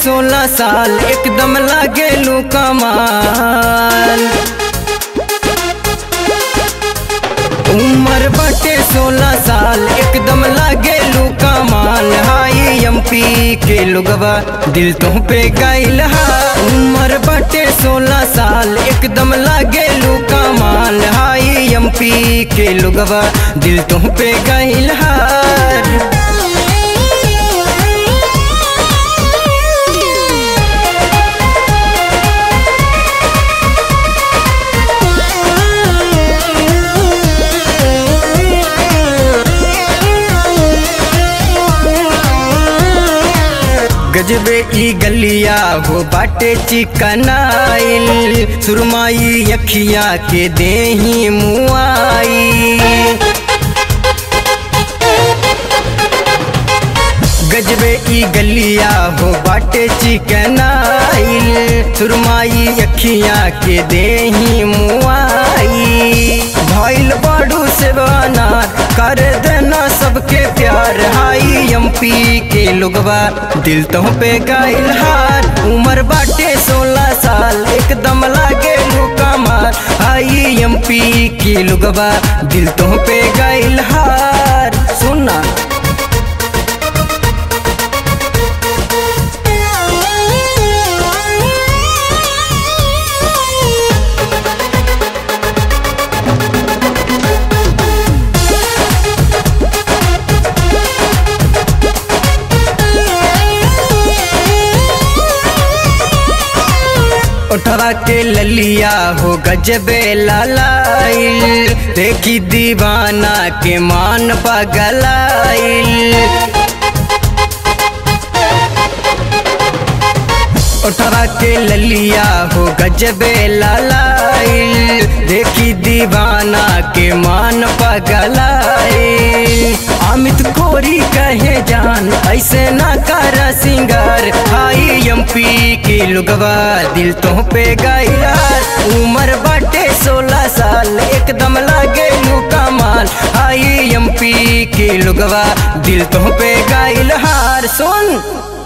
16 साल एकदम लागे लू कमाल। उम्र बाटे 16 साल एकदम लागे लू कमाल। हाई एमपी के लोगवा दिल तुम पे गइल हा। उम्र बाटे 16 साल एकदम लागे लू कमाल। हाई एमपी के लोगवा दिल तुम पे गइल हा। गजबे ई गलिया हो बाटे चिकनाइल। सुरमाई अखिया के देही मुआई। गजबे ई गलिया हो बाटे चिकनाइल। सुरमाई अखिया के देही मुआई। भइल बाड़ू से बनार कर देना सबके प्यार। हाई एमपी के लोगवा दिल तो पे गइल हार। उम्र बाटे 16 साल एकदम लागे लू कमाल। हाई एमपी के लोगवा दिल तो पे गइल हार। सुनना उठवा के ललिया हो गजबे लालाइल। देखी दीवाना के मान पगलाइल। उठवा के ललिया हो गजबे लालाइल। देखी दीवाना के मान पगलाइल। अमित कोरी कहे जान ऐसे ना कर सिंगार। हाई एमपी के लोगवा दिल तो पे गइल हार। उम्र बाटे 16 साल एकदम लागे लू कमाल। हाई एमपी के लोगवा दिल तो पे गइल हार। सुन